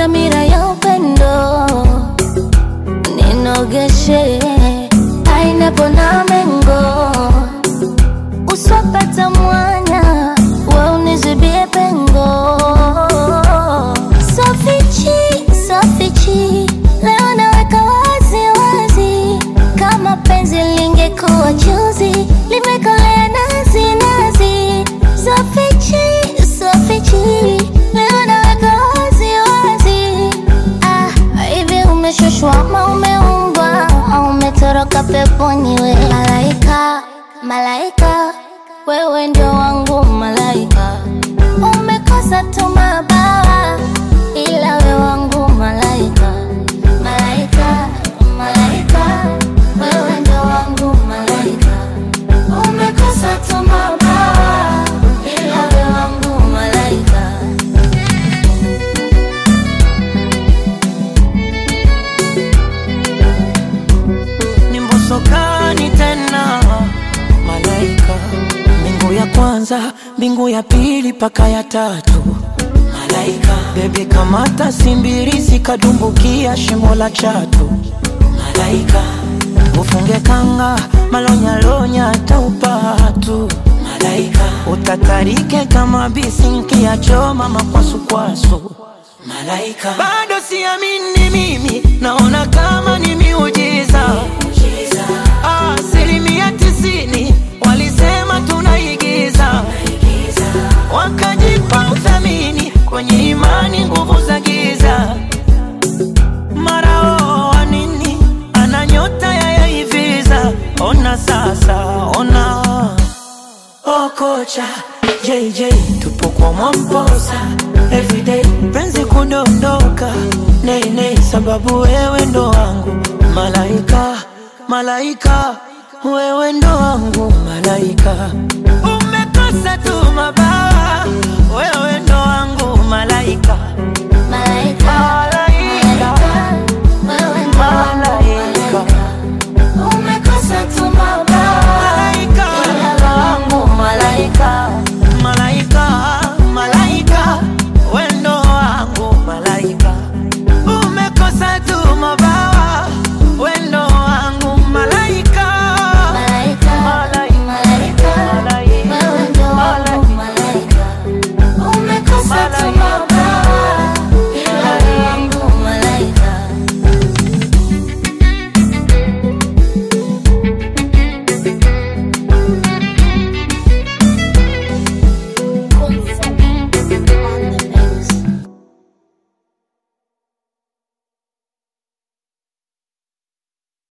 dhamira ya upendo. Ninogeshe aina pona mengo, uswapata mwanya wa unizibie pengo. Sofichi, sofichi, leo naweka wazi wazi, kama penzi lingekuwa chuzi, limekolea nazi nazi. Sofichi, sofichi, leo naweka wazi wazi. Hivi umeshushwa ama umeumbwa, au umetoroka peponi we? Malaika, malaika, wewe ndio wangu malaika. Umekosa tu mabawa, ila we wangu malaika. Malaika, malaika, wewe ndio wangu malaika. Umekosa tu mabawa, ila we wangu malaika. Ni mbosokani tena malaika. Mbingu ya kwanza, mbingu ya pili paka ya tatu malaika. Bebe kamata simbirisi kadumbukia shimo la chatu malaika. Ufunge kanga malonya lonya taupatu malaika. Utatarike kama bisinki ya choma makwasu kwasu malaika. Bado siamini mimi, naona kama ni miujiza. Asilimia 90 walisema tunaigiza, wakajipa uthamini kwenye imani nguvu za giza. Mara wa nini ana nyota ya hiviza. Ona sasa, ona kocha JJ tupo kwa Mwamposa everyday, penzi kudondoka nei nei, sababu wewe ndo wangu malaika. Malaika, wewe ndo wangu malaika. Umekosa tu mabaya.